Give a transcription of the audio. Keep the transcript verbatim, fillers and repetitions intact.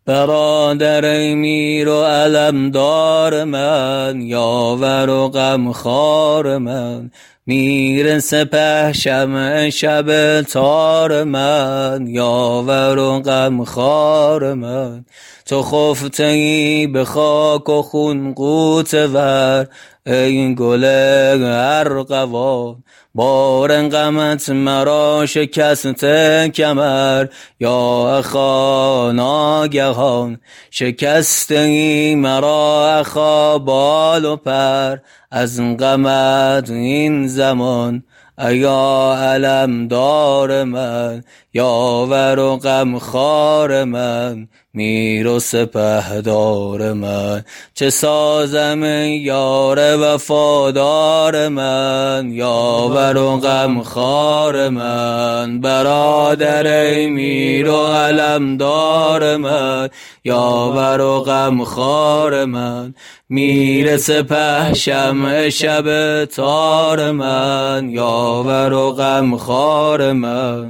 برادر میر و علمدار من، یاور و غمخوار من، میر سپه شمع شب تار من، یاور و غمخوار من. تو خفته ای به خاک و خون غوطه ور، ای گل ارغوان، بار غمت مرا شکسته کمر، یا اخا ناگهان، شکسته ای مرا اخا بال و پر، از غمت این زمان ایا علمدار من، یاور و غمخوار من، میر و سپهدار من. چه سازم ای یار وفادار من، یاور و غمخوار من، برادر ای میر و علمدار من، یاور و غمخوار من، میر سپه شمع شب تار من، یاور و غمخوار من.